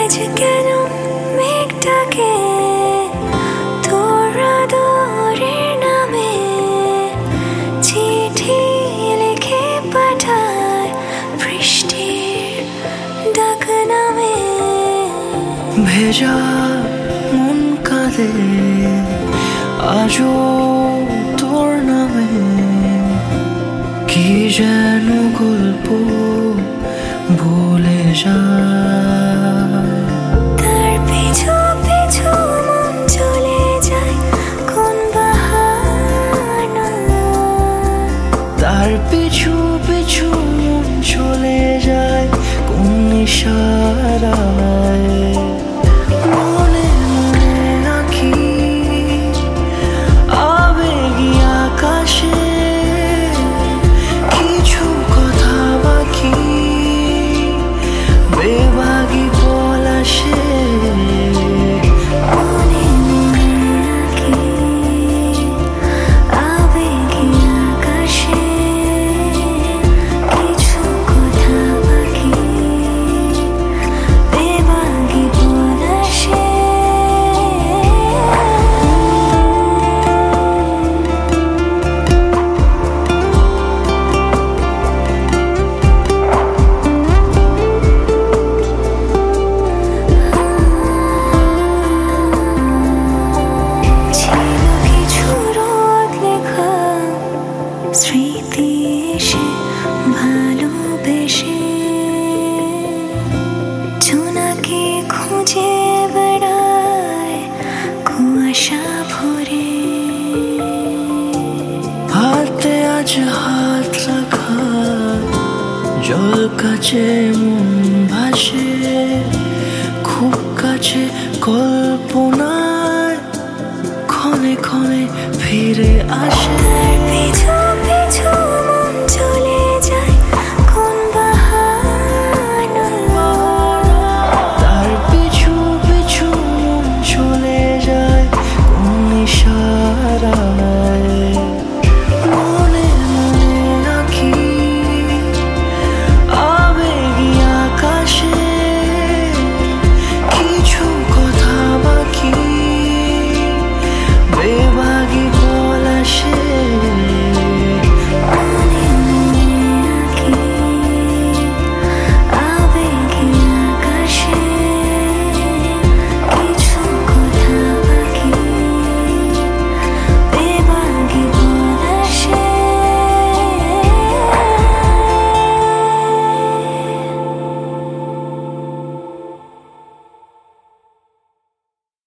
যে কেন মেঘটাকে তোর আদরের নামে চিঠি লিখে পাঠায় বৃষ্টির ডাক নামে। ভেজা মন কাঁদে আজও তোর নামে, কি যেন গল্প ভুলে যায়। তার পিছু পিছু মন চলে যায় কোন বাহানা, তার পিছু পিছু মন চলে যায় কোন ইশারায়। মনে মনে আঁকি আবেগী আকাশে কিছু কথা বাকি বেবাগি পলাশে। মনে মনে আঁকি আবেগী আকাশে কিছু কথা বাকি বেবাগী পলাশে। ছিল কিছু রোদ লেখা স্মৃতি এসে ভালোবেসে জোনাকে খুঁজে বেড়ায় কুয়াশা ভরে। হাতে আজ হাত রাখা জল কাছে মন ভাসে, খুব কাছে কল্পনায় ক্ষণে ক্ষণে ফিরে আসে। তার পিছু পিছু মন চলে